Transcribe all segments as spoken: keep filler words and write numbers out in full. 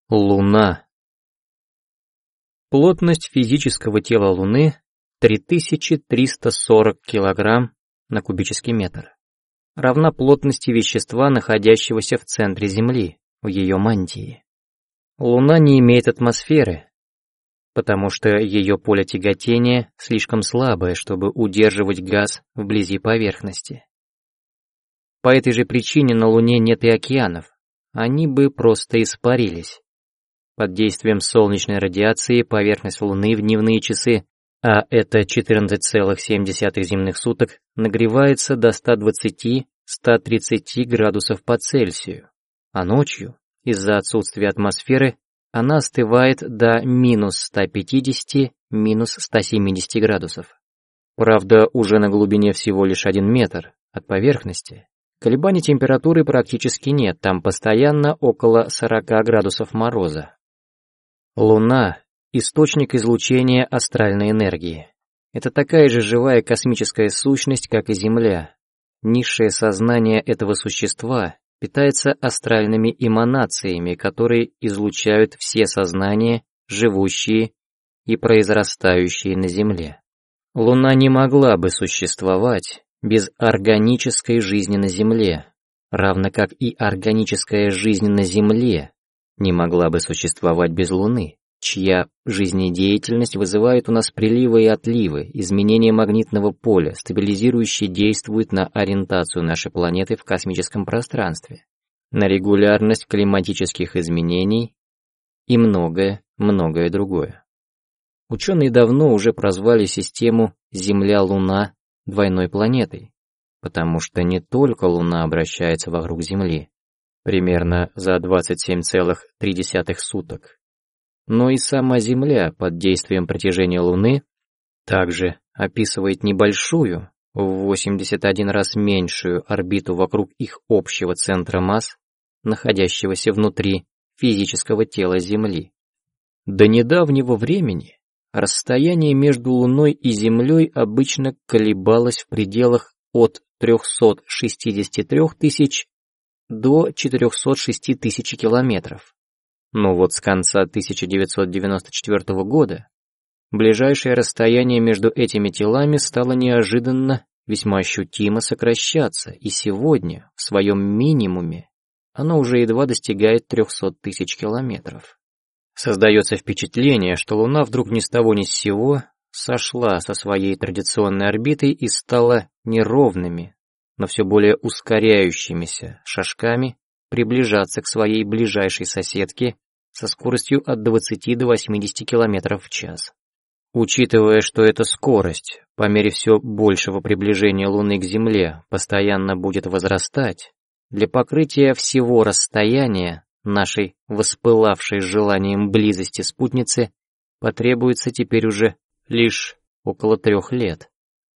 Луна. Плотность физического тела Луны три тысячи триста сорок килограмм на кубический метр, равна плотности вещества, находящегося в центре Земли, в ее мантии. Луна не имеет атмосферы, потому что ее поле тяготения слишком слабое, чтобы удерживать газ вблизи поверхности. По этой же причине на Луне нет и океанов, они бы просто испарились. Под действием солнечной радиации поверхность Луны в дневные часы, а это четырнадцать целых семь десятых земных суток, нагревается до ста двадцати — ста тридцати градусов по Цельсию, а ночью, из-за отсутствия атмосферы, она остывает до минус ста пятидесяти — минус ста семидесяти градусов. Правда, уже на глубине всего лишь один метр от поверхности. Колебаний температуры практически нет, там постоянно около сорока градусов мороза. Луна — источник излучения астральной энергии. Это такая же живая космическая сущность, как и Земля. Низшее сознание этого существа питается астральными эманациями, которые излучают все сознания, живущие и произрастающие на Земле. Луна не могла бы существовать без органической жизни на Земле, равно как и органическая жизнь на Земле не могла бы существовать без Луны, чья жизнедеятельность вызывает у нас приливы и отливы, изменения магнитного поля, стабилизирующие действуют на ориентацию нашей планеты в космическом пространстве, на регулярность климатических изменений и многое, многое другое. Ученые давно уже прозвали систему Земля-Луна двойной планетой, потому что не только Луна обращается вокруг Земли, примерно за двадцать семь целых три десятых суток, но и сама Земля под действием притяжения Луны также описывает небольшую, в восемьдесят один раз меньшую орбиту вокруг их общего центра масс, находящегося внутри физического тела Земли. До недавнего времени расстояние между Луной и Землей обычно колебалось в пределах от трёхсот шестидесяти трёх тысяч до четырёхсот шести тысяч километров. Но вот с конца тысяча девятьсот девяносто четвёртого года ближайшее расстояние между этими телами стало неожиданно весьма ощутимо сокращаться, и сегодня, в своем минимуме, оно уже едва достигает трёхсот тысяч километров. Создается впечатление, что Луна вдруг ни с того ни с сего сошла со своей традиционной орбиты и стала неровными, но все более ускоряющимися шажками приближаться к своей ближайшей соседке со скоростью от двадцати до восьмидесяти километров в час. Учитывая, что эта скорость, по мере все большего приближения Луны к Земле, постоянно будет возрастать, для покрытия всего расстояния нашей воспылавшей желанием близости спутницы потребуется теперь уже лишь около трех лет.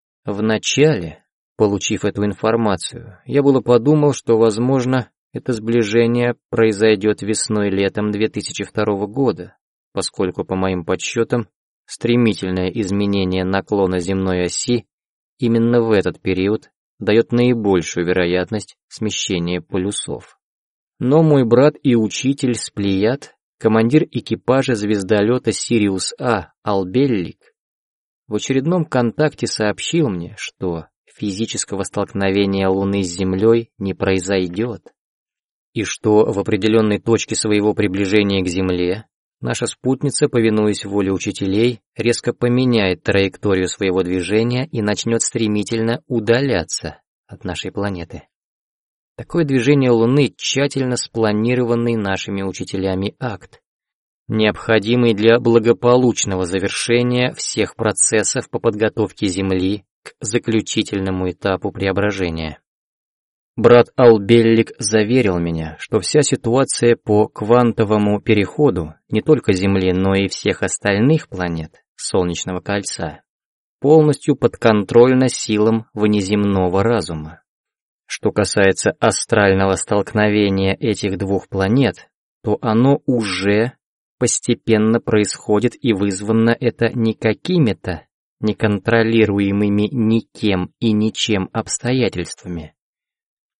Вначале, получив эту информацию, я было подумал, что, возможно, это сближение произойдет весной-летом две тысячи второго года, поскольку, по моим подсчетам, стремительное изменение наклона земной оси именно в этот период дает наибольшую вероятность смещения полюсов. Но мой брат и учитель с Плеяд, командир экипажа звездолета Сириус-А Албеллик, в очередном контакте сообщил мне, что физического столкновения Луны с Землей не произойдет, и что в определенной точке своего приближения к Земле наша спутница, повинуясь воле учителей, резко поменяет траекторию своего движения и начнет стремительно удаляться от нашей планеты. Такое движение Луны — тщательно спланированный нашими учителями акт, необходимый для благополучного завершения всех процессов по подготовке Земли к заключительному этапу преображения. Брат Албеллик заверил меня, что вся ситуация по квантовому переходу не только Земли, но и всех остальных планет Солнечного кольца полностью подконтрольна силам внеземного разума. Что касается астрального столкновения этих двух планет, то оно уже постепенно происходит, и вызвано это не какими-то неконтролируемыми никем и ничем обстоятельствами,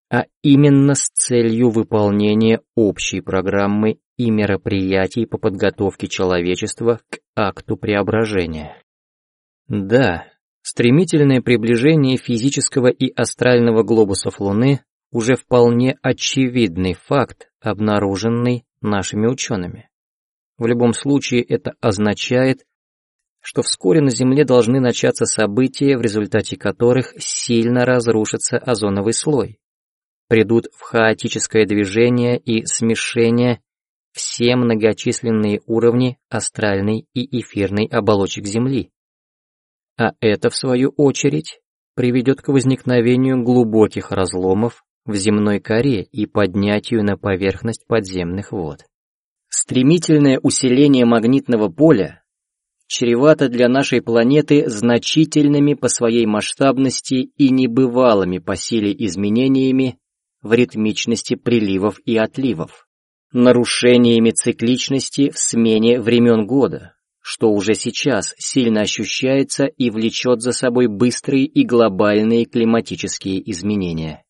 а именно с целью выполнения общей программы и мероприятий по подготовке человечества к акту преображения. Да, стремительное приближение физического и астрального глобусов Луны уже вполне очевидный факт, обнаруженный нашими учеными. В любом случае это означает, что вскоре на Земле должны начаться события, в результате которых сильно разрушится озоновый слой. Придут в хаотическое движение и смешение все многочисленные уровни астральной и эфирной оболочек Земли. А это, в свою очередь, приведет к возникновению глубоких разломов в земной коре и поднятию на поверхность подземных вод. Стремительное усиление магнитного поля чревато для нашей планеты значительными по своей масштабности и небывалыми по силе изменениями в ритмичности приливов и отливов, нарушениями цикличности в смене времен года, что уже сейчас сильно ощущается и влечет за собой быстрые и глобальные климатические изменения.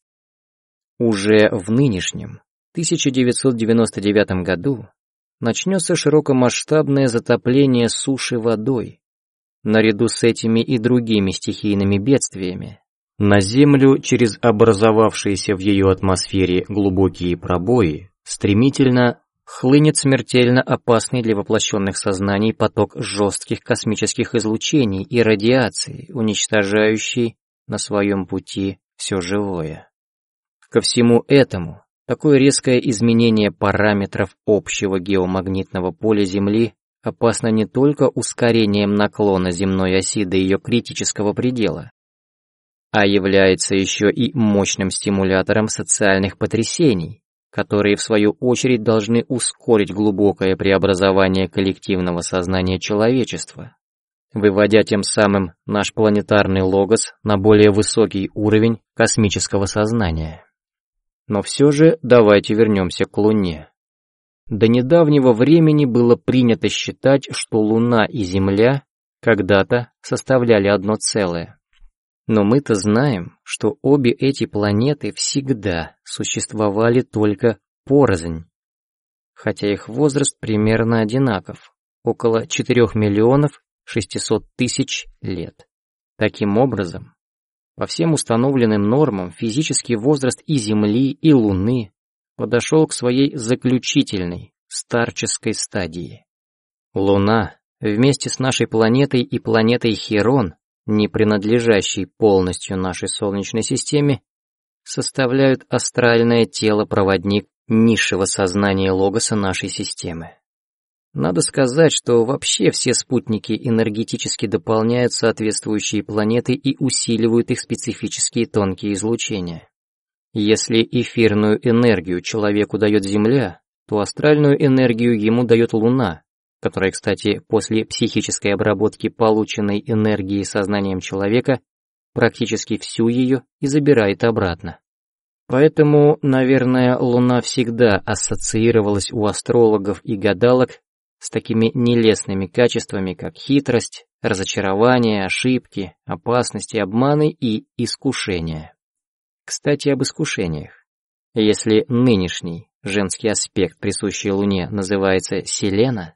Уже в нынешнем тысяча девятьсот девяносто девятом году начнется широкомасштабное затопление суши водой. Наряду с этими и другими стихийными бедствиями на Землю через образовавшиеся в ее атмосфере глубокие пробои стремительно хлынет смертельно опасный для воплощенных сознаний поток жестких космических излучений и радиации, уничтожающий на своем пути все живое. Ко всему этому, такое резкое изменение параметров общего геомагнитного поля Земли опасно не только ускорением наклона земной оси до ее критического предела, а является еще и мощным стимулятором социальных потрясений, которые в свою очередь должны ускорить глубокое преобразование коллективного сознания человечества, выводя тем самым наш планетарный логос на более высокий уровень космического сознания. Но все же давайте вернемся к Луне. До недавнего времени было принято считать, что Луна и Земля когда-то составляли одно целое. Но мы-то знаем, что обе эти планеты всегда существовали только порознь, хотя их возраст примерно одинаков, около четырёх миллионов шестисот тысяч лет. Таким образом, по всем установленным нормам физический возраст и Земли, и Луны подошел к своей заключительной, старческой стадии. Луна вместе с нашей планетой и планетой Хирон, не принадлежащей полностью нашей Солнечной системе, составляют астральное тело-проводник низшего сознания логоса нашей системы. Надо сказать, что вообще все спутники энергетически дополняют соответствующие планеты и усиливают их специфические тонкие излучения. Если эфирную энергию человеку дает Земля, то астральную энергию ему дает Луна, которая, кстати, после психической обработки полученной энергии сознанием человека практически всю ее и забирает обратно. Поэтому, наверное, Луна всегда ассоциировалась у астрологов и гадалок с такими нелестными качествами, как хитрость, разочарование, ошибки, опасности, обманы и искушения. Кстати, об искушениях. Если нынешний женский аспект, присущий Луне, называется Селена,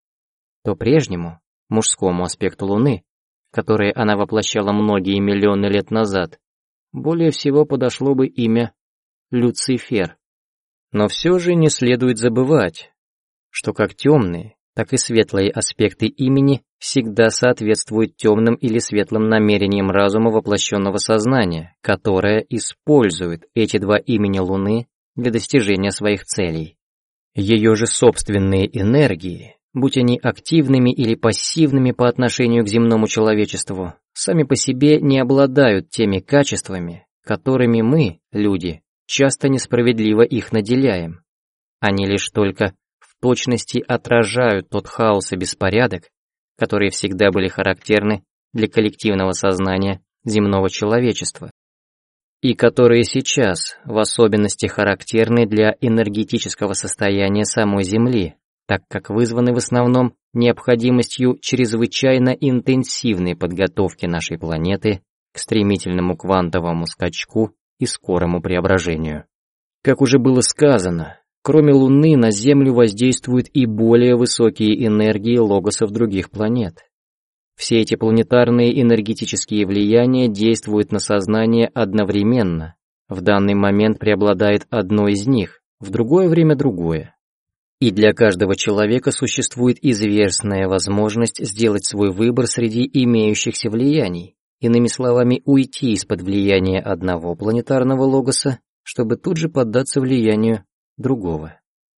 то прежнему, мужскому аспекту Луны, который она воплощала многие миллионы лет назад, более всего подошло бы имя Люцифер. Но все же не следует забывать, что как темные, так и светлые аспекты имени всегда соответствуют темным или светлым намерениям разума воплощенного сознания, которое использует эти два имени Луны для достижения своих целей. Ее же собственные энергии, будь они активными или пассивными по отношению к земному человечеству, сами по себе не обладают теми качествами, которыми мы, люди, часто несправедливо их наделяем. Они лишь только в точности отражают тот хаос и беспорядок, которые всегда были характерны для коллективного сознания земного человечества, и которые сейчас в особенности характерны для энергетического состояния самой Земли, так как вызваны в основном необходимостью чрезвычайно интенсивной подготовки нашей планеты к стремительному квантовому скачку и скорому преображению. Как уже было сказано, кроме Луны на Землю воздействуют и более высокие энергии логосов других планет. Все эти планетарные энергетические влияния действуют на сознание одновременно. В данный момент преобладает одно из них, в другое время другое. И для каждого человека существует известная возможность сделать свой выбор среди имеющихся влияний, иными словами, уйти из-под влияния одного планетарного логоса, чтобы тут же поддаться влиянию другого.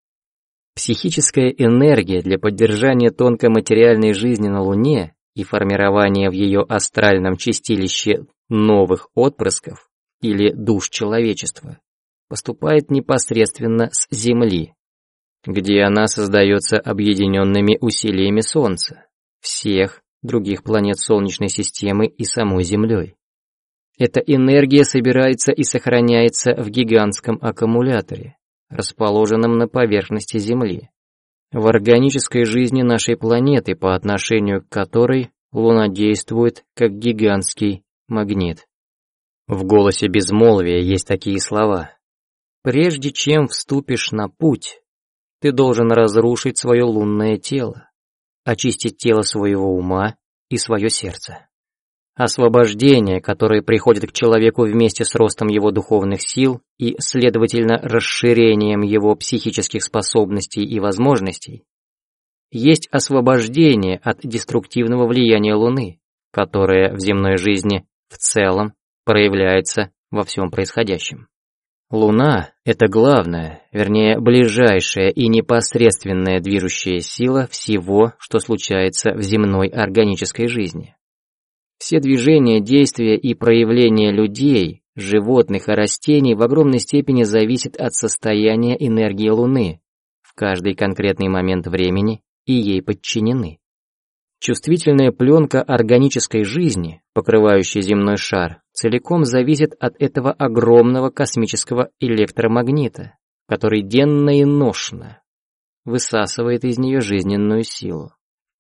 Психическая энергия для поддержания тонкоматериальной жизни на Луне и формирования в ее астральном чистилище новых отпрысков или душ человечества поступает непосредственно с Земли, где она создается объединенными усилиями Солнца, всех других планет Солнечной системы и самой Землей. Эта энергия собирается и сохраняется в гигантском аккумуляторе, расположенном на поверхности Земли, в органической жизни нашей планеты, по отношению к которой Луна действует как гигантский магнит. В голосе безмолвия есть такие слова: «Прежде чем вступишь на путь, ты должен разрушить свое лунное тело, очистить тело своего ума и свое сердце». Освобождение, которое приходит к человеку вместе с ростом его духовных сил и, следовательно, расширением его психических способностей и возможностей, есть освобождение от деструктивного влияния Луны, которое в земной жизни в целом проявляется во всем происходящем. Луна — это главная, вернее, ближайшая и непосредственная движущая сила всего, что случается в земной органической жизни. Все движения, действия и проявления людей, животных и растений в огромной степени зависят от состояния энергии Луны в каждый конкретный момент времени и ей подчинены. Чувствительная пленка органической жизни, покрывающая земной шар, целиком зависит от этого огромного космического электромагнита, который денно и ношно высасывает из нее жизненную силу.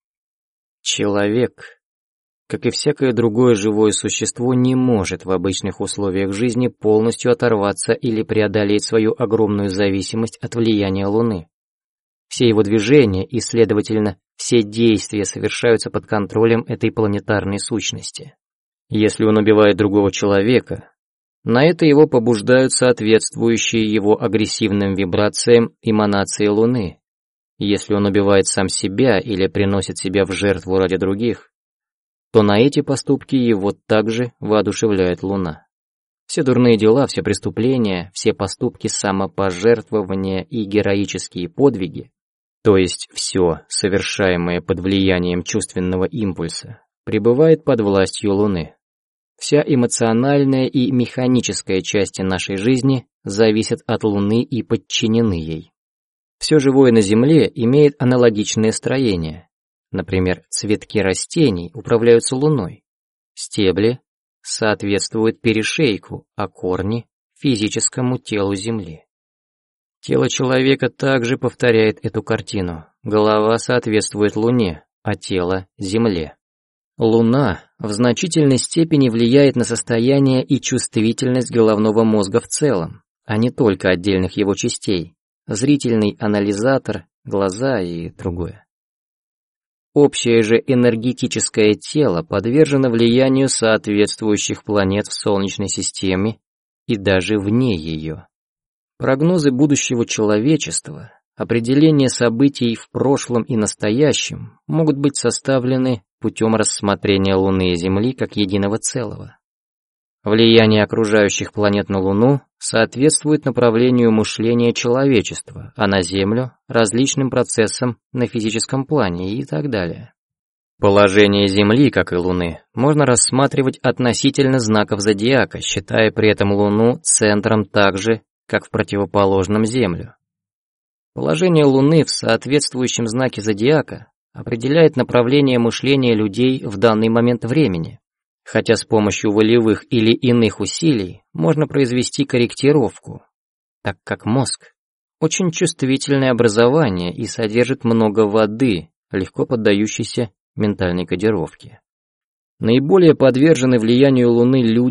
Человек, как и всякое другое живое существо, не может в обычных условиях жизни полностью оторваться или преодолеть свою огромную зависимость от влияния Луны. Все его движения и, следовательно, все действия совершаются под контролем этой планетарной сущности. Если он убивает другого человека, на это его побуждают соответствующие его агрессивным вибрациям эманации Луны. Если он убивает сам себя или приносит себя в жертву ради других, то на эти поступки его также воодушевляет Луна. Все дурные дела, все преступления, все поступки самопожертвования и героические подвиги, то есть все, совершаемое под влиянием чувственного импульса, пребывает под властью Луны. Вся эмоциональная и механическая части нашей жизни зависят от Луны и подчинены ей. Все живое на Земле имеет аналогичное строение. Например, цветки растений управляются Луной, стебли соответствуют перешейку, а корни — физическому телу Земли. Тело человека также повторяет эту картину. Голова соответствует Луне, а тело — Земле. Луна в значительной степени влияет на состояние и чувствительность головного мозга в целом, а не только отдельных его частей, зрительный анализатор, глаза и другое. Общее же энергетическое тело подвержено влиянию соответствующих планет в Солнечной системе и даже вне ее. Прогнозы будущего человечества, определение событий в прошлом и настоящем могут быть составлены путем рассмотрения Луны и Земли как единого целого. Влияние окружающих планет на Луну соответствует направлению мышления человечества, а на Землю – различным процессам на физическом плане и так далее. Положение Земли, как и Луны, можно рассматривать относительно знаков зодиака, считая при этом Луну центром так же, как в противоположном Землю. Положение Луны в соответствующем знаке зодиака определяет направление мышления людей в данный момент времени, хотя с помощью волевых или иных усилий можно произвести корректировку, так как мозг – очень чувствительное образование и содержит много воды, легко поддающейся ментальной кодировке. Наиболее подвержены влиянию Луны люди,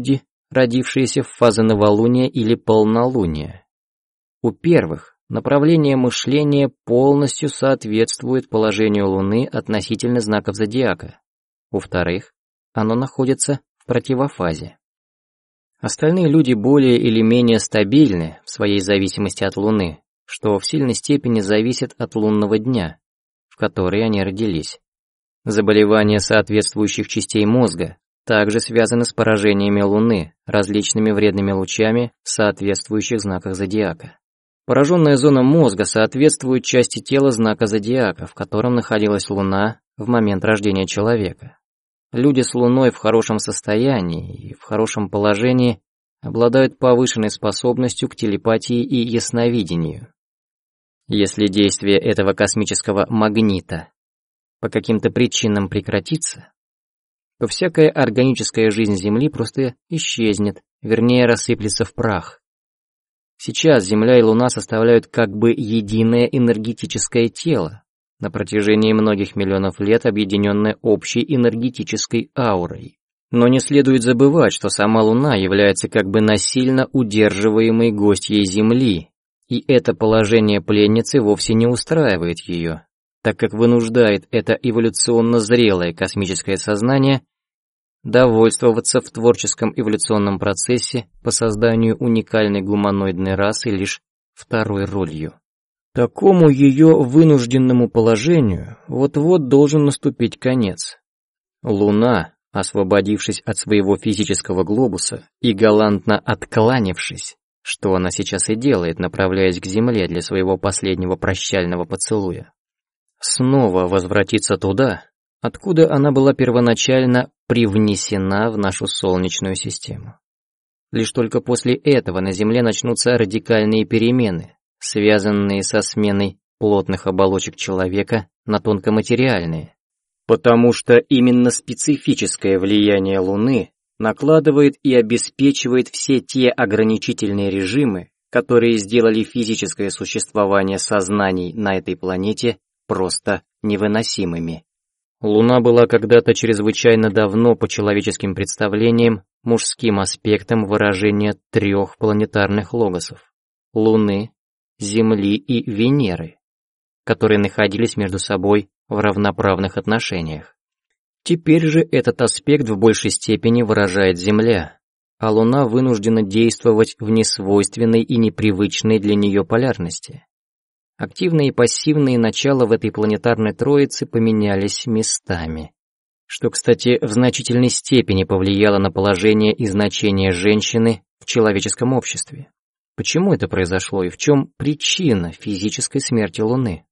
родившиеся в фазы новолуния или полнолуния. У первых направление мышления полностью соответствует положению Луны относительно знаков зодиака. У вторых оно находится в противофазе. Остальные люди более или менее стабильны в своей зависимости от Луны, что в сильной степени зависит от лунного дня, в который они родились. Заболевания соответствующих частей мозга также связаны с поражениями Луны различными вредными лучами в соответствующих знаках зодиака. Пораженная зона мозга соответствует части тела знака зодиака, в котором находилась Луна в момент рождения человека. Люди с Луной в хорошем состоянии и в хорошем положении обладают повышенной способностью к телепатии и ясновидению. Если действие этого космического магнита по каким-то причинам прекратится, то всякая органическая жизнь Земли просто исчезнет, вернее рассыплется в прах. Сейчас Земля и Луна составляют как бы единое энергетическое тело, на протяжении многих миллионов лет объединенное общей энергетической аурой. Но не следует забывать, что сама Луна является как бы насильно удерживаемой гостьей Земли, и это положение пленницы вовсе не устраивает ее, так как вынуждает это эволюционно зрелое космическое сознание довольствоваться в творческом эволюционном процессе по созданию уникальной гуманоидной расы лишь второй ролью. Такому ее вынужденному положению вот-вот должен наступить конец. Луна, освободившись от своего физического глобуса и галантно откланившись, что она сейчас и делает, направляясь к Земле для своего последнего прощального поцелуя, снова возвратится туда, откуда она была первоначально привнесена в нашу Солнечную систему. Лишь только после этого на Земле начнутся радикальные перемены, связанные со сменой плотных оболочек человека на тонкоматериальные, потому что именно специфическое влияние Луны накладывает и обеспечивает все те ограничительные режимы, которые сделали физическое существование сознаний на этой планете просто невыносимыми. Луна была когда-то чрезвычайно давно по человеческим представлениям мужским аспектом выражения трех планетарных логосов – Луны, Земли и Венеры, которые находились между собой в равноправных отношениях. Теперь же этот аспект в большей степени выражает Земля, а Луна вынуждена действовать в несвойственной и непривычной для нее полярности. Активные и пассивные начала в этой планетарной троице поменялись местами, что, кстати, в значительной степени повлияло на положение и значение женщины в человеческом обществе. Почему это произошло и в чем причина физической смерти Луны?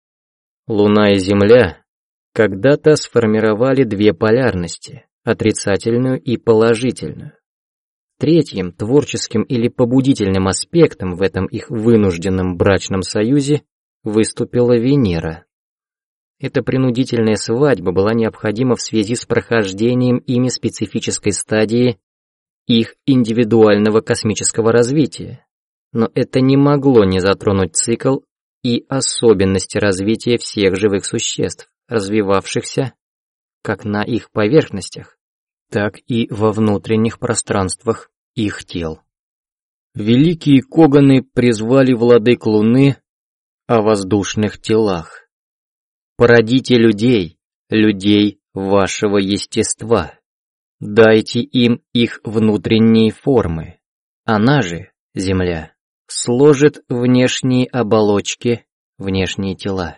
Луна и Земля когда-то сформировали две полярности, отрицательную и положительную. Третьим творческим или побудительным аспектом в этом их вынужденном брачном союзе выступила Венера. Эта принудительная свадьба была необходима в связи с прохождением ими специфической стадии их индивидуального космического развития, но это не могло не затронуть цикл и особенности развития всех живых существ, развивавшихся как на их поверхностях, так и во внутренних пространствах их тел. Великие Коганы призвали владык Луны о воздушных телах. Породите людей, людей вашего естества. Дайте им их внутренние формы. Она же, Земля, сложит внешние оболочки, внешние тела.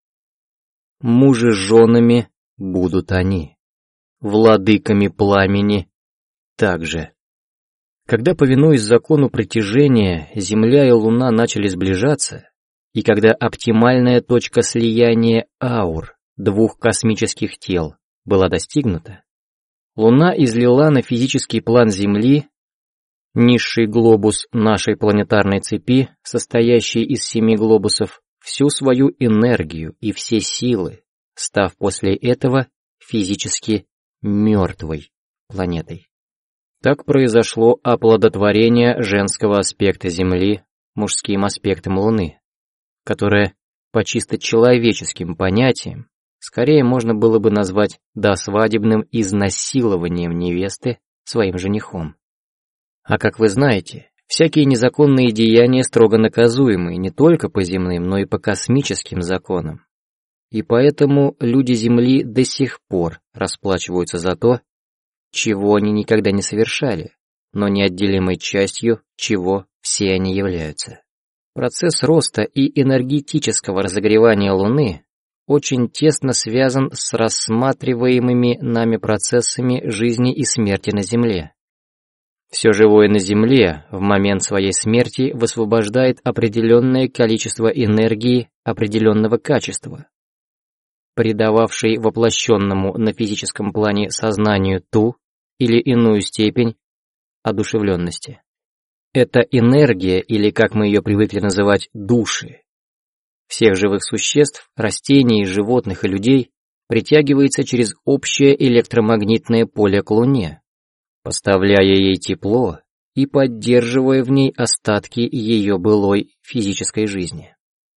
Мужи с женами будут они, владыками пламени также. Когда, повинуясь закону притяжения, Земля и Луна начали сближаться, и когда оптимальная точка слияния аур двух космических тел была достигнута, Луна излила на физический план Земли, низший глобус нашей планетарной цепи, состоящий из семи глобусов, всю свою энергию и все силы, став после этого физически мертвой планетой. Так произошло оплодотворение женского аспекта Земли мужским аспектом Луны, которое по чисто человеческим понятиям скорее можно было бы назвать досвадебным изнасилованием невесты своим женихом. А как вы знаете, всякие незаконные деяния строго наказуемы не только по земным, но и по космическим законам. И поэтому люди Земли до сих пор расплачиваются за то, чего они никогда не совершали, но неотделимой частью чего все они являются. Процесс роста и энергетического разогревания Луны очень тесно связан с рассматриваемыми нами процессами жизни и смерти на Земле. Все живое на Земле в момент своей смерти высвобождает определенное количество энергии определенного качества, придававшей воплощенному на физическом плане сознанию ту или иную степень одушевленности. Это энергия, или как мы ее привыкли называть, души, всех живых существ, растений, животных и людей притягивается через общее электромагнитное поле к Луне, поставляя ей тепло и поддерживая в ней остатки ее былой физической жизни.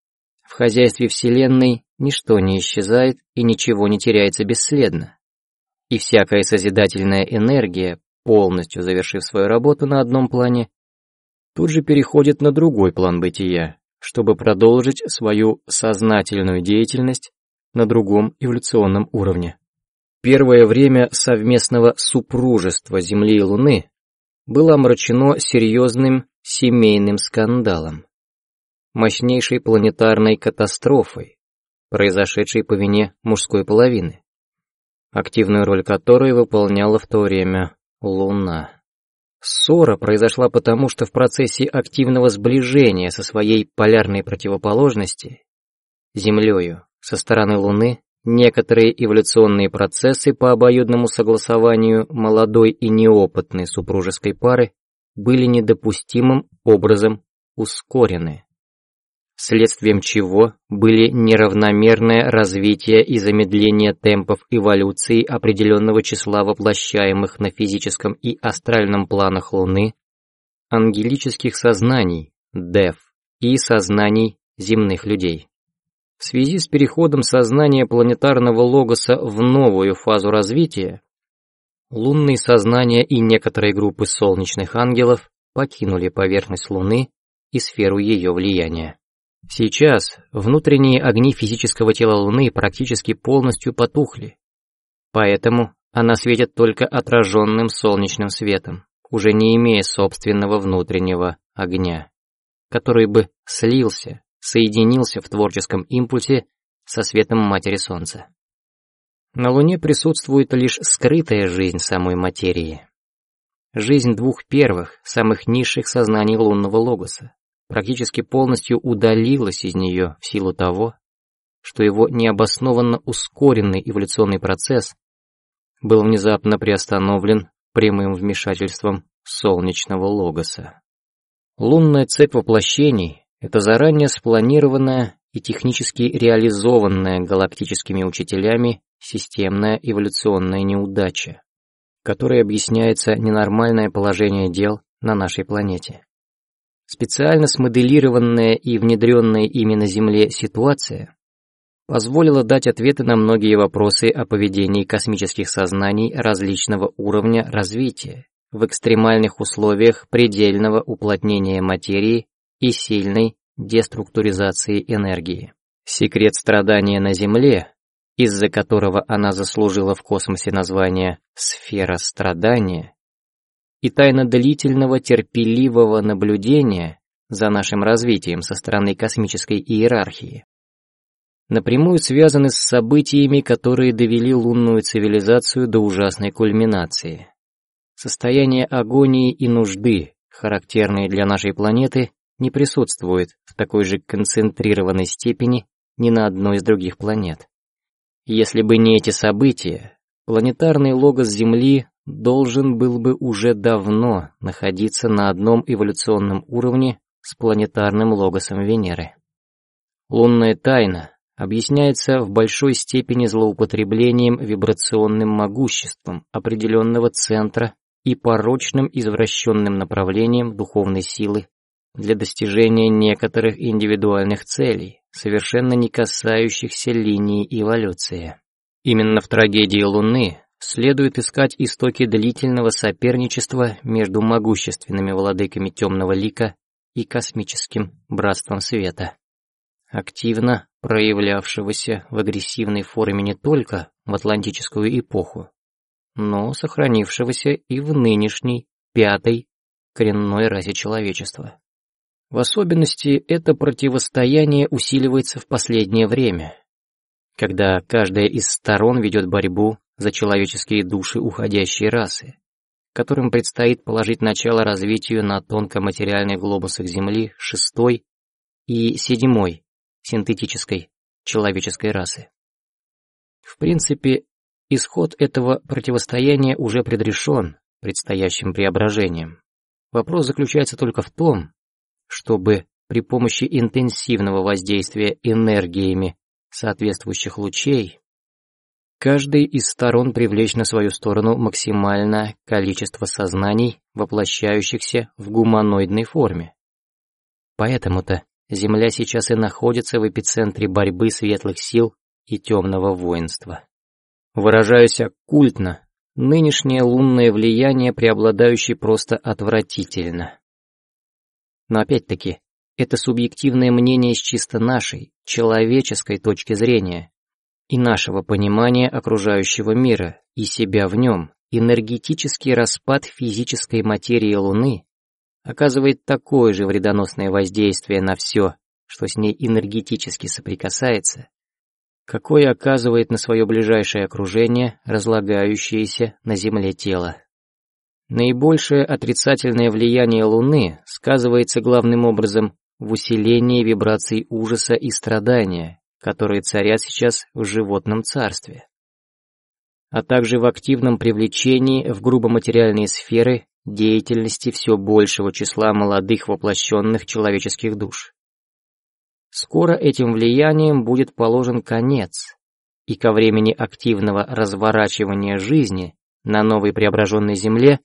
В хозяйстве Вселенной ничто не исчезает и ничего не теряется бесследно, и всякая созидательная энергия, полностью завершив свою работу на одном плане, тут же переходит на другой план бытия, чтобы продолжить свою сознательную деятельность на другом эволюционном уровне. Первое время совместного супружества Земли и Луны было омрачено серьезным семейным скандалом, мощнейшей планетарной катастрофой, произошедшей по вине мужской половины, активную роль которой выполняла в то время Луна. Ссора произошла потому, что в процессе активного сближения со своей полярной противоположности, Землею, со стороны Луны, некоторые эволюционные процессы по обоюдному согласованию молодой и неопытной супружеской пары были недопустимым образом ускорены, следствием чего были неравномерное развитие и замедление темпов эволюции определенного числа воплощаемых на физическом и астральном планах Луны ангелических сознаний, дев, и сознаний земных людей. В связи с переходом сознания планетарного логоса в новую фазу развития, лунные сознания и некоторые группы солнечных ангелов покинули поверхность Луны и сферу ее влияния. Сейчас внутренние огни физического тела Луны практически полностью потухли, поэтому она светит только отраженным солнечным светом, уже не имея собственного внутреннего огня, который бы слился, соединился в творческом импульсе со светом Матери Солнца. На Луне присутствует лишь скрытая жизнь самой материи, жизнь двух первых, самых низших сознаний лунного логоса, практически полностью удалилась из нее в силу того, что его необоснованно ускоренный эволюционный процесс был внезапно приостановлен прямым вмешательством солнечного логоса. Лунная цепь воплощений — это заранее спланированная и технически реализованная галактическими учителями системная эволюционная неудача, которой объясняется ненормальное положение дел на нашей планете. Специально смоделированная и внедренная ими на Земле ситуация позволила дать ответы на многие вопросы о поведении космических сознаний различного уровня развития в экстремальных условиях предельного уплотнения материи и сильной деструктуризации энергии. Секрет страдания на Земле, из-за которого она заслужила в космосе название «сфера страдания», и тайна длительного терпеливого наблюдения за нашим развитием со стороны космической иерархии напрямую связаны с событиями, которые довели лунную цивилизацию до ужасной кульминации. Состояние агонии и нужды, характерные для нашей планеты, не присутствует в такой же концентрированной степени ни на одной из других планет. Если бы не эти события, планетарный логос Земли должен был бы уже давно находиться на одном эволюционном уровне с планетарным логосом Венеры. Лунная тайна объясняется в большой степени злоупотреблением вибрационным могуществом определенного центра и порочным извращенным направлением духовной силы для достижения некоторых индивидуальных целей, совершенно не касающихся линии эволюции. Именно в трагедии Луны следует искать истоки длительного соперничества между могущественными владыками темного лика и космическим братством света, активно проявлявшегося в агрессивной форме не только в атлантическую эпоху, но сохранившегося и в нынешней пятой коренной расе человечества. В особенности это противостояние усиливается в последнее время, когда каждая из сторон ведет борьбу за человеческие души уходящей расы, которым предстоит положить начало развитию на тонкоматериальных глобусах Земли шестой и седьмой синтетической человеческой расы. В принципе, исход этого противостояния уже предрешен предстоящим преображением. Вопрос заключается только в том, чтобы при помощи интенсивного воздействия энергиями соответствующих лучей каждой из сторон привлечь на свою сторону максимальное количество сознаний, воплощающихся в гуманоидной форме. Поэтому-то Земля сейчас и находится в эпицентре борьбы светлых сил и темного воинства. Выражаясь оккультно, нынешнее лунное влияние преобладающее просто отвратительно. Но опять-таки, это субъективное мнение с чисто нашей, человеческой точки зрения и нашего понимания окружающего мира и себя в нем. Энергетический распад физической материи Луны оказывает такое же вредоносное воздействие на все, что с ней энергетически соприкасается, какое оказывает на свое ближайшее окружение разлагающееся на Земле тело. Наибольшее отрицательное влияние Луны сказывается главным образом в усилении вибраций ужаса и страдания, которые царят сейчас в животном царстве, а также в активном привлечении в грубоматериальные сферы деятельности все большего числа молодых воплощенных человеческих душ. Скоро этим влиянием будет положен конец, и ко времени активного разворачивания жизни на новой преображенной Земле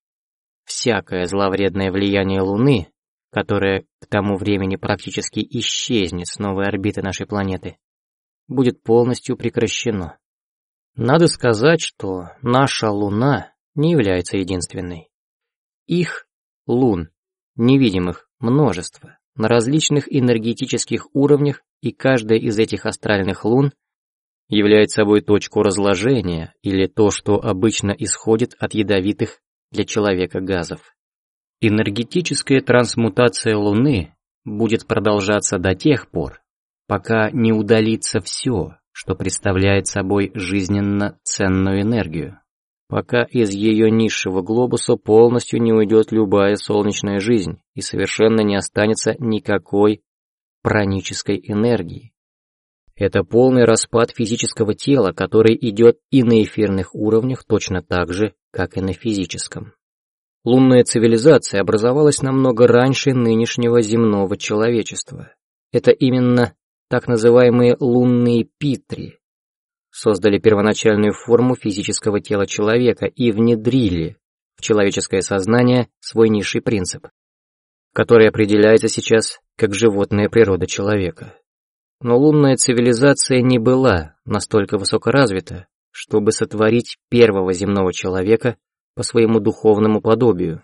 всякое зловредное влияние Луны, которое к тому времени практически исчезнет с новой орбиты нашей планеты, будет полностью прекращено. Надо сказать, что наша Луна не является единственной. Их лун, невидимых, множество, на различных энергетических уровнях, и каждая из этих астральных лун является собой точку разложения или то, что обычно исходит от ядовитых для человека газов. Энергетическая трансмутация Луны будет продолжаться до тех пор, пока не удалится все, что представляет собой жизненно ценную энергию, пока из ее низшего глобуса полностью не уйдет любая солнечная жизнь и совершенно не останется никакой пранической энергии. Это полный распад физического тела, который идет и на эфирных уровнях точно так же, как и на физическом. Лунная цивилизация образовалась намного раньше нынешнего земного человечества. Это именно так называемые лунные питри создали первоначальную форму физического тела человека и внедрили в человеческое сознание свой низший принцип, который определяется сейчас как животная природа человека. Но лунная цивилизация не была настолько высокоразвита, чтобы сотворить первого земного человека по своему духовному подобию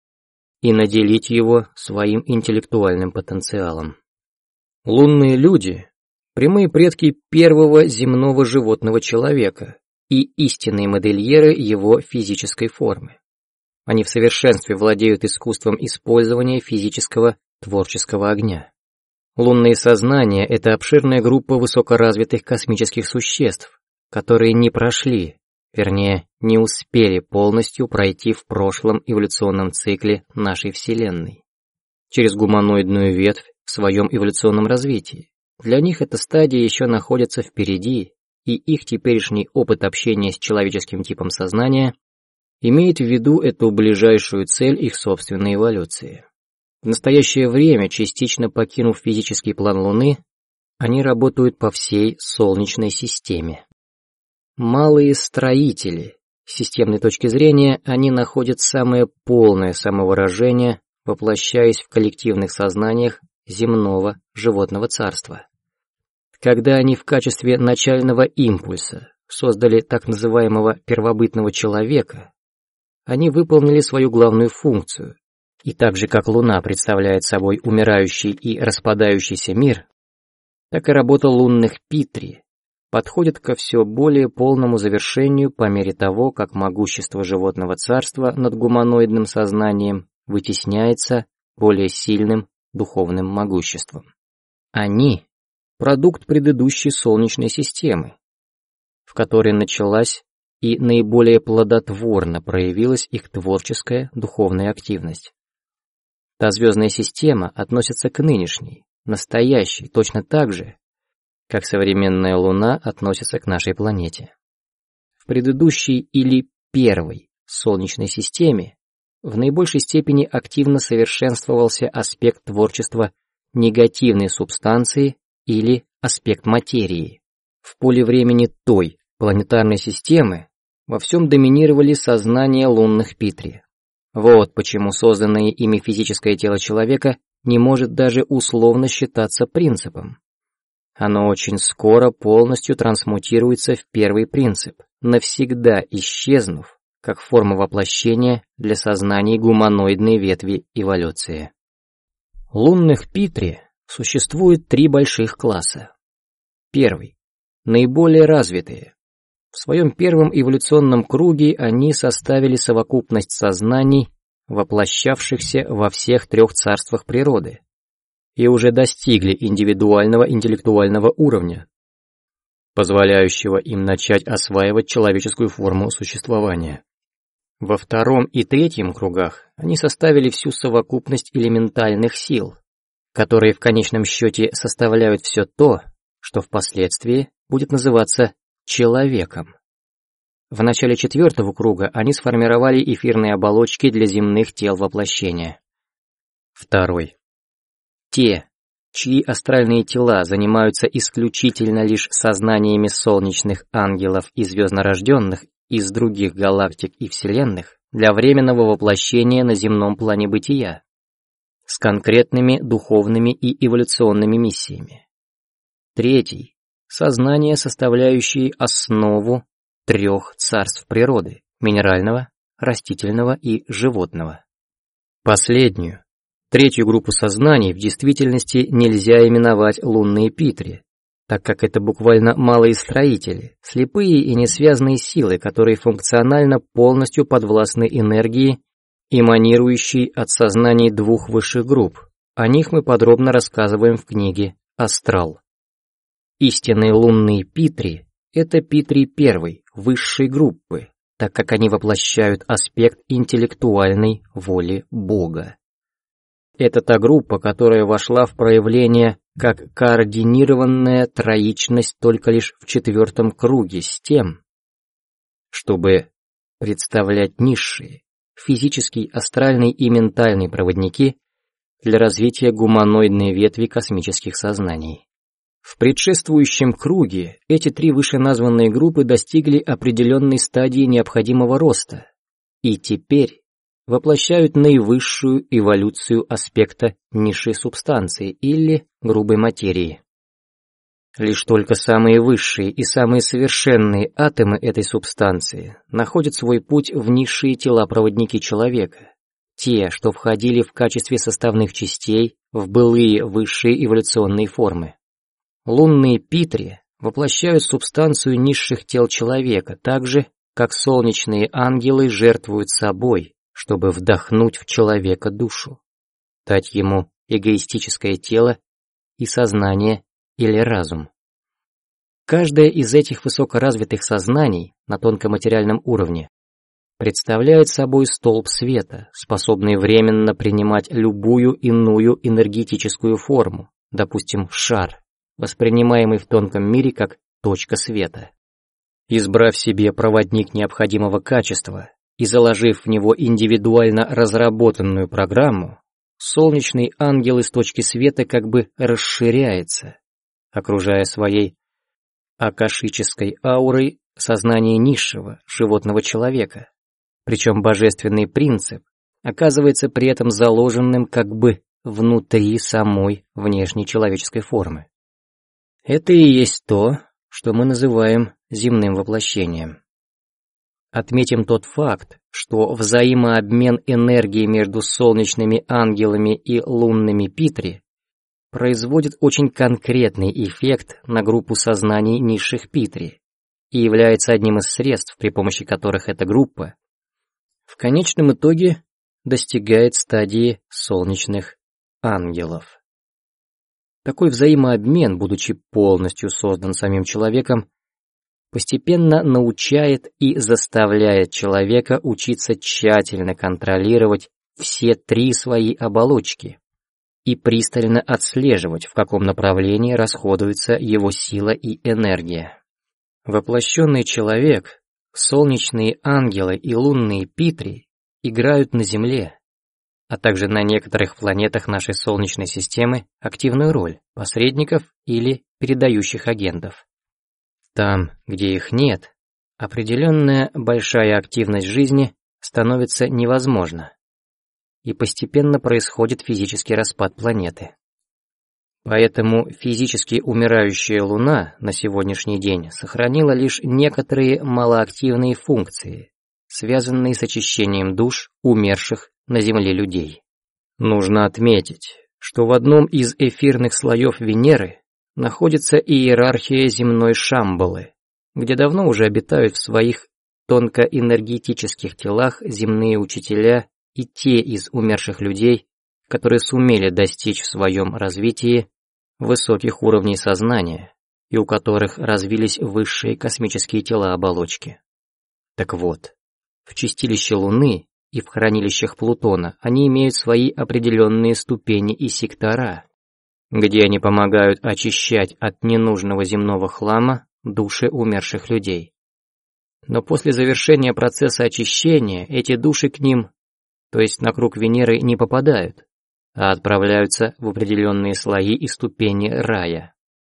и наделить его своим интеллектуальным потенциалом. Лунные люди – прямые предки первого земного животного человека и истинные модельеры его физической формы. Они в совершенстве владеют искусством использования физического творческого огня. Лунные сознания – это обширная группа высокоразвитых космических существ, которые не прошли, вернее, не успели полностью пройти в прошлом эволюционном цикле нашей Вселенной, через гуманоидную ветвь в своем эволюционном развитии. Для них эта стадия еще находится впереди, и их теперешний опыт общения с человеческим типом сознания имеет в виду эту ближайшую цель их собственной эволюции. В настоящее время, частично покинув физический план Луны, они работают по всей Солнечной системе. Малые строители, с системной точки зрения, они находят самое полное самовыражение, воплощаясь в коллективных сознаниях земного животного царства. Когда они в качестве начального импульса создали так называемого первобытного человека, они выполнили свою главную функцию, и так же как Луна представляет собой умирающий и распадающийся мир, так и работа лунных Питри подходит ко все более полному завершению по мере того, как могущество животного царства над гуманоидным сознанием вытесняется более сильным духовным могуществом. Они – продукт предыдущей Солнечной системы, в которой началась и наиболее плодотворно проявилась их творческая духовная активность. Та звездная система относится к нынешней, настоящей, точно так же, как современная Луна относится к нашей планете. В предыдущей или первой Солнечной системе в наибольшей степени активно совершенствовался аспект творчества негативной субстанции или аспект материи. В поле времени той планетарной системы во всем доминировали сознания лунных Питри. Вот почему созданное ими физическое тело человека не может даже условно считаться принципом. Оно очень скоро полностью трансмутируется в первый принцип, навсегда исчезнув как форма воплощения для сознаний гуманоидной ветви эволюции. Лунных Питри существует три больших класса. Первый – наиболее развитые. В своем первом эволюционном круге они составили совокупность сознаний, воплощавшихся во всех трех царствах природы, и уже достигли индивидуального интеллектуального уровня, позволяющего им начать осваивать человеческую форму существования. Во втором и третьем кругах они составили всю совокупность элементальных сил, которые в конечном счете составляют все то, что впоследствии будет называться человеком. В начале четвертого круга они сформировали эфирные оболочки для земных тел воплощения. Второй. Те, чьи астральные тела занимаются исключительно лишь сознаниями солнечных ангелов и звезднорожденных из других галактик и вселенных для временного воплощения на земном плане бытия, с конкретными духовными и эволюционными миссиями. Третий. Сознания, составляющие основу трех царств природы – минерального, растительного и животного. Последнюю, третью группу сознаний в действительности нельзя именовать лунные Питри, так как это буквально малые строители, слепые и несвязные силы, которые функционально полностью подвластны энергии, эманирующей от сознаний двух высших групп. О них мы подробно рассказываем в книге «Астрал». Истинные лунные Питри – это Питри первой, высшей группы, так как они воплощают аспект интеллектуальной воли Бога. Это та группа, которая вошла в проявление как координированная троичность только лишь в четвертом круге с тем, чтобы представлять низшие, физический, астральный и ментальный проводники для развития гуманоидной ветви космических сознаний. В предшествующем круге эти три вышеназванные группы достигли определенной стадии необходимого роста и теперь воплощают наивысшую эволюцию аспекта низшей субстанции или грубой материи. Лишь только самые высшие и самые совершенные атомы этой субстанции находят свой путь в низшие тела-проводники человека, те, что входили в качестве составных частей в былые высшие эволюционные формы. Лунные Питри воплощают субстанцию низших тел человека, так же, как солнечные ангелы жертвуют собой, чтобы вдохнуть в человека душу, дать ему эгоистическое тело и сознание или разум. Каждое из этих высокоразвитых сознаний на тонкоматериальном уровне представляет собой столб света, способный временно принимать любую иную энергетическую форму, допустим, шар, воспринимаемый в тонком мире как точка света. Избрав себе проводник необходимого качества и заложив в него индивидуально разработанную программу, солнечный ангел из точки света как бы расширяется, окружая своей акашической аурой сознание низшего животного человека, причем божественный принцип оказывается при этом заложенным как бы внутри самой внешней человеческой формы. Это и есть то, что мы называем земным воплощением. Отметим тот факт, что взаимообмен энергии между солнечными ангелами и лунными Питри производит очень конкретный эффект на группу сознаний низших Питри и является одним из средств, при помощи которых эта группа в конечном итоге достигает стадии солнечных ангелов. Такой взаимообмен, будучи полностью создан самим человеком, постепенно научает и заставляет человека учиться тщательно контролировать все три свои оболочки и пристально отслеживать, в каком направлении расходуется его сила и энергия. Воплощенный человек, солнечные ангелы и лунные Питри играют на Земле, а также на некоторых планетах нашей Солнечной системы активную роль посредников или передающих агентов. Там, где их нет, определенная большая активность жизни становится невозможна, и постепенно происходит физический распад планеты. Поэтому физически умирающая Луна на сегодняшний день сохранила лишь некоторые малоактивные функции, связанные с очищением душ умерших на Земле людей. Нужно отметить, что в одном из эфирных слоев Венеры находится иерархия земной Шамбалы, где давно уже обитают в своих тонкоэнергетических телах земные учителя и те из умерших людей, которые сумели достичь в своем развитии высоких уровней сознания и у которых развились высшие космические тела-оболочки. Так вот, в чистилище Луны и в хранилищах Плутона они имеют свои определенные ступени и сектора, где они помогают очищать от ненужного земного хлама души умерших людей. Но после завершения процесса очищения эти души к ним, то есть на круг Венеры, не попадают, а отправляются в определенные слои и ступени рая.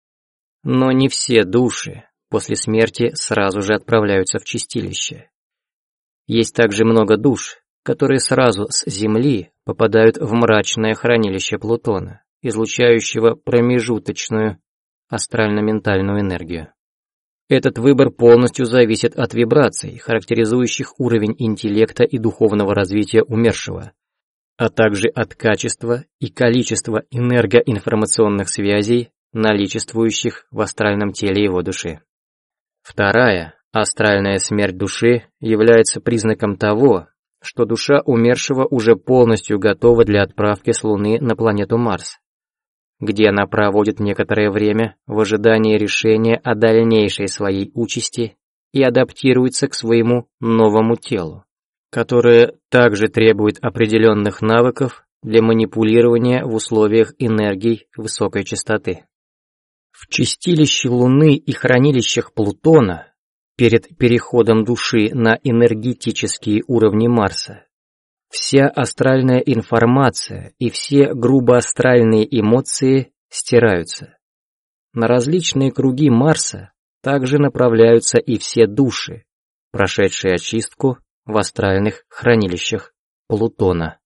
Но не все души после смерти сразу же отправляются в чистилище. Есть также много душ, которые сразу с Земли попадают в мрачное хранилище Плутона, излучающего промежуточную астрально-ментальную энергию. Этот выбор полностью зависит от вибраций, характеризующих уровень интеллекта и духовного развития умершего, а также от качества и количества энергоинформационных связей, наличествующих в астральном теле его души. Вторая, астральная смерть души, является признаком того, что душа умершего уже полностью готова для отправки с Луны на планету Марс, где она проводит некоторое время в ожидании решения о дальнейшей своей участи и адаптируется к своему новому телу, которое также требует определенных навыков для манипулирования в условиях энергий высокой частоты. В чистилище Луны и хранилищах Плутона перед переходом души на энергетические уровни Марса вся астральная информация и все грубоастральные эмоции стираются. На различные круги Марса также направляются и все души, прошедшие очистку в астральных хранилищах Плутона.